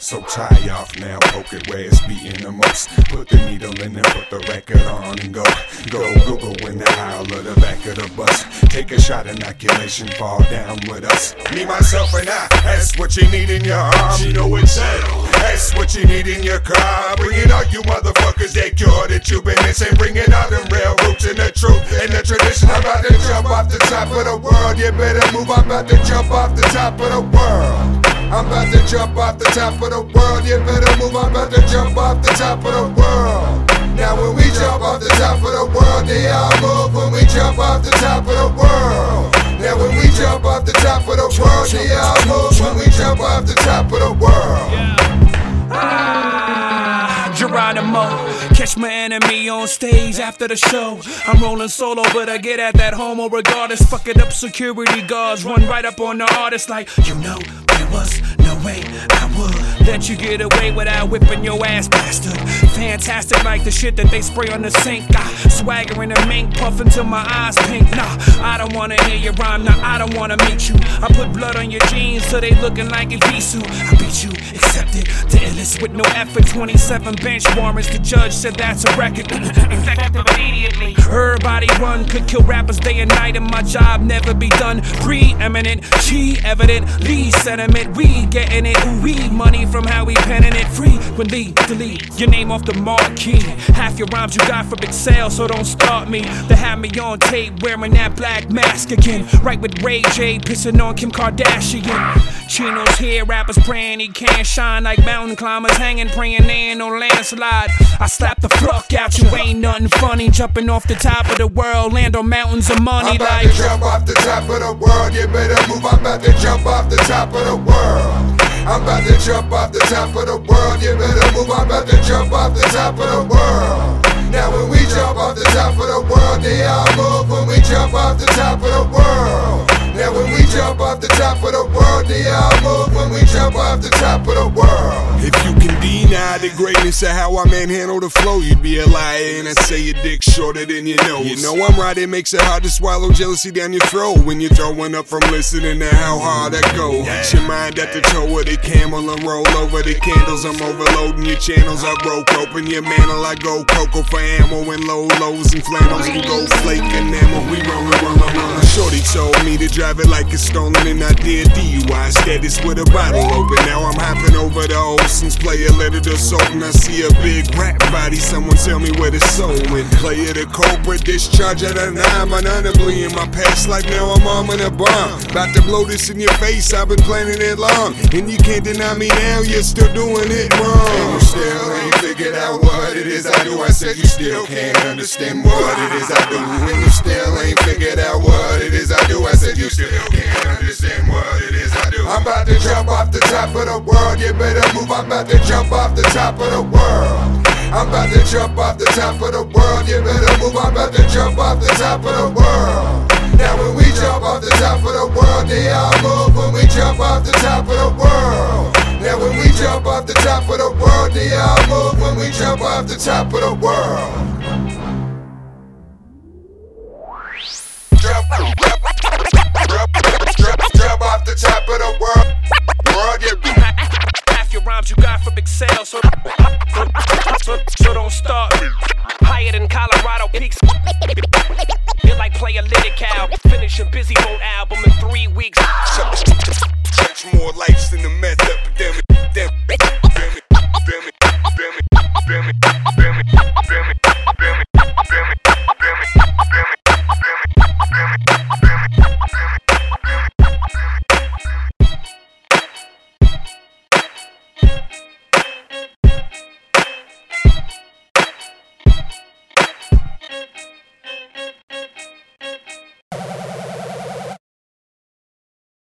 So tie off now, poke it where it's beating the most. Put the needle in and put the record on and go. Go Google when the howl of the back of the bus. Take a shot, inoculation, fall down with us. Me, myself, and I, that's what you need in your arm. You know it's settled. That's what you need in your car. Bring it out, you motherfuckers, that cure that you've been missing. Bring it out, them real roots and the truth and the tradition. I'm about to jump off the top of the world. You better move, I'm about to jump off the top of the world. I'm about to jump off the top of the world. You better move, I'm about to jump off the top of the world. Now when we jump off the top of the world, they all move when we jump off the top of the world. Now when we jump off the top of the world, they all move when we jump off the top of the world. Geronimo, catch my enemy on stage after the show. I'm rolling solo, but I get at that homo regardless. Fuck it up, security guards run right up on the artist like, you know, there was no way I would let you get away without whipping your ass, bastard. Fantastic like the shit that they spray on the sink. Swagger in the mink, puffin' till my eyes pink. Nah, I don't wanna hear your rhyme, nah, I don't wanna meet you. I put blood on your jeans so they looking like Evisu. I beat you, accepted, the illest with no effort. 27 bench warrants, the judge said that's a record. Effective immediately. Everybody run, could kill rappers day and night, and my job never be done. Preeminent, she evident, Lee sentiment, we getting it. We money from how we penning it. Frequently delete your name off the marquee. Half your rhymes you got from Excel, so don't start me. They have me on tape wearing that black mask again. Right with Ray J, pissing on Kim Kardashian. Chino's here, rappers praying he can't shine like mountain climbers hanging, praying they ain't no landslide. I slap the fuck out you, ain't nothing funny. Jumping off the top of the world, land on mountains of money. I'm about to jump off the top of the world. You better move, I'm about to jump off the top of the world. I'm about to jump off the top of the world. You better move, I'm about to jump off the top of the world. Now when we jump off the top of the world, they all move when we jump off the top of the world. Now when we jump off the top of the world, they all move when we jump off the top of the world. If you can deny the greatness of how I manhandle the flow, you'd be a liar and I'd say your dick's shorter than your nose. You know I'm right, it makes it hard to swallow jealousy down your throat when you're throwing up from listening to how hard I go. Put your mind at the toe of the camel and roll over the candles. I'm overloading your channels, I broke open your mantle. I go cocoa for ammo and low lows and flannels and gold flake enamel. We rollin'. Shorty told me to drive it like it's stolen and I did DUI status with a bottle open. Now I'm hopping over the oceans, play a letter to Sultan. I see a big rap body, someone tell me where the soul went. Play it a Cobra, discharge at a 9. I'm honorably in my past life, now I'm arming a bomb. About to blow this in your face, I've been planning it long. And you can't deny me now, you're still doing it wrong. And you still ain't figured out what it is I do. I said you still can't understand what it is I do. And you still ain't figured out what it is I do. I said you still can't understand what it is I do. I'm about to jump off the top of the world. You better move, I'm about to jump off the top of the world. I'm about to jump off the top of the world. You better move, I'm about to jump off the top of the world. Now when we jump off the top of the world, they all move when we jump off the top of the world. Now when we jump off the top of the world, they all move when we jump off the top of the world. Jump off the top of the world. Half your rhymes you got from Excel, so don't start. Higher than Colorado peaks. Feel like play a little cow. Finishing Busy Boat album in 3 weeks. Touch more lives than the meth epidemic.